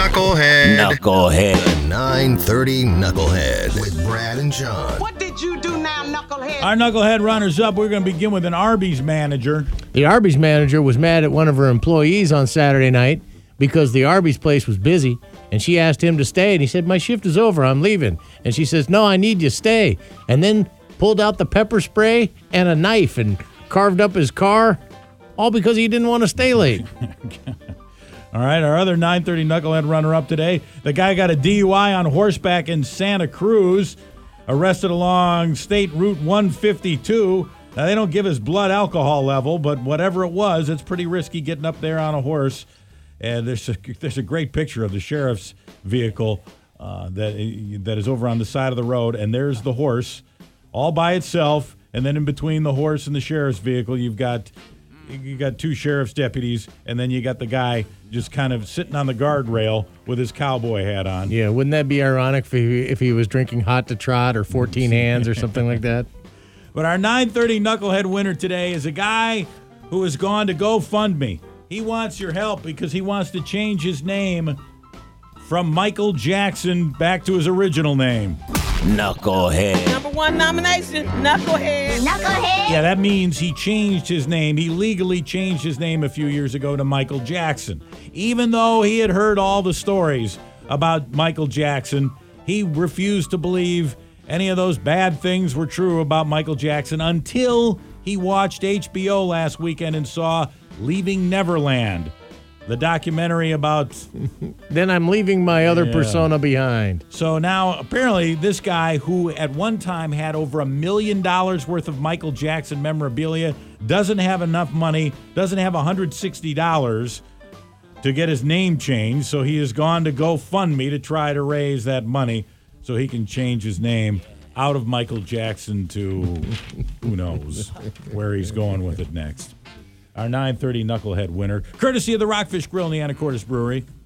Knucklehead. Knucklehead. 930 Knucklehead with Brad and John. What did you do now, Knucklehead? Our Knucklehead runners up. We're going to begin with an Arby's manager. The Arby's manager was mad at one of her employees on Saturday night because the Arby's place was busy, and she asked him to stay, and he said, "My shift is over, I'm leaving." And she says, "No, I need you to stay." And then pulled out the pepper spray and a knife and carved up his car, all because he didn't want to stay late. All right, our other 930 Knucklehead runner-up today, the guy got a DUI on horseback in Santa Cruz, arrested along State Route 152. Now, they don't give his blood alcohol level, but whatever it was, it's pretty risky getting up there on a horse. And there's a great picture of the sheriff's vehicle that is over on the side of the road, and there's the horse all by itself, and then in between the horse and the sheriff's vehicle, you got two sheriff's deputies, and then you got the guy just kind of sitting on the guardrail with his cowboy hat on. Yeah, wouldn't that be ironic if he was drinking Hot to Trot or 14 Hands or something like that? But our 930 Knucklehead winner today is a guy who has gone to GoFundMe. He wants your help because he wants to change his name from Michael Jackson back to his original name. Knucklehead. Number one nomination, Knucklehead. Knucklehead. Yeah, that means he changed his name. He legally changed his name a few years ago to Michael Jackson. Even though he had heard all the stories about Michael Jackson, he refused to believe any of those bad things were true about Michael Jackson until he watched HBO last weekend and saw Leaving Neverland, the documentary about... Then I'm leaving my other persona behind. So now, apparently, this guy who at one time had over $1 million worth of Michael Jackson memorabilia doesn't have enough money, doesn't have $160 to get his name changed, so he has gone to GoFundMe to try to raise that money so he can change his name out of Michael Jackson to who knows where he's going with it next. Our 930 Knucklehead winner, courtesy of the Rockfish Grill in the Anacortes Brewery.